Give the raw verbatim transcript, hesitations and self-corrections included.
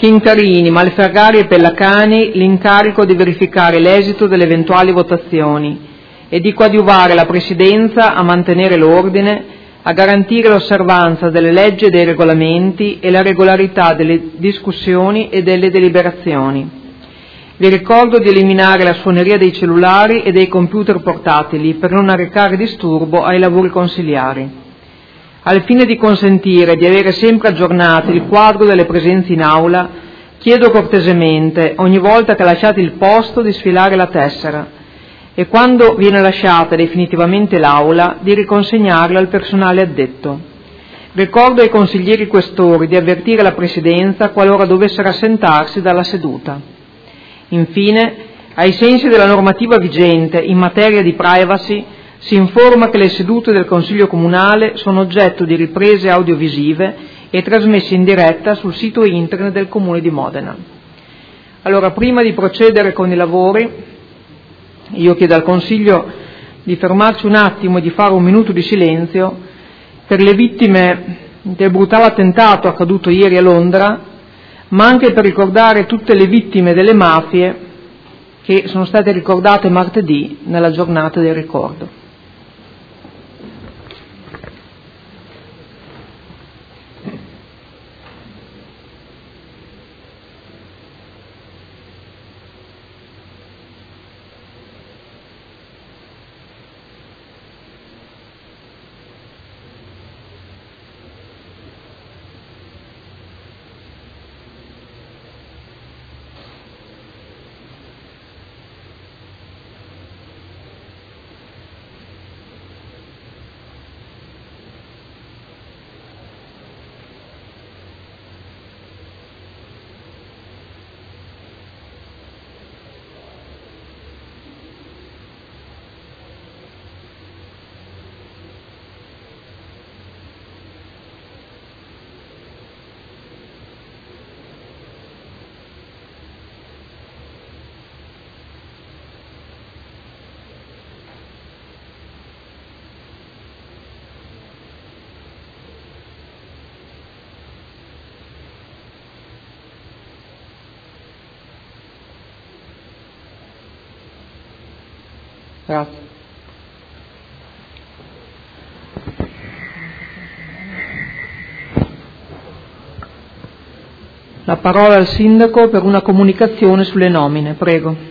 Chincarini, Malferrari e Pellacani l'incarico di verificare l'esito delle eventuali votazioni e di coadiuvare la Presidenza a mantenere l'ordine, a garantire l'osservanza delle leggi e dei regolamenti e la regolarità delle discussioni e delle deliberazioni. Vi ricordo di eliminare la suoneria dei cellulari e dei computer portatili per non arrecare disturbo ai lavori consiliari. Al fine di consentire di avere sempre aggiornato il quadro delle presenze in aula, chiedo cortesemente, ogni volta che lasciate il posto, di sfilare la tessera e quando viene lasciata definitivamente l'aula, di riconsegnarla al personale addetto. Ricordo ai consiglieri questori di avvertire la Presidenza qualora dovessero assentarsi dalla seduta. Infine, ai sensi della normativa vigente in materia di privacy, si informa che le sedute del Consiglio Comunale sono oggetto di riprese audiovisive e trasmesse in diretta sul sito internet del Comune di Modena. Allora, prima di procedere con i lavori, io chiedo al Consiglio di fermarci un attimo e di fare un minuto di silenzio per le vittime del brutale attentato accaduto ieri a Londra, ma anche per ricordare tutte le vittime delle mafie che sono state ricordate martedì nella giornata del ricordo. Grazie. La parola al Sindaco per una comunicazione sulle nomine, prego.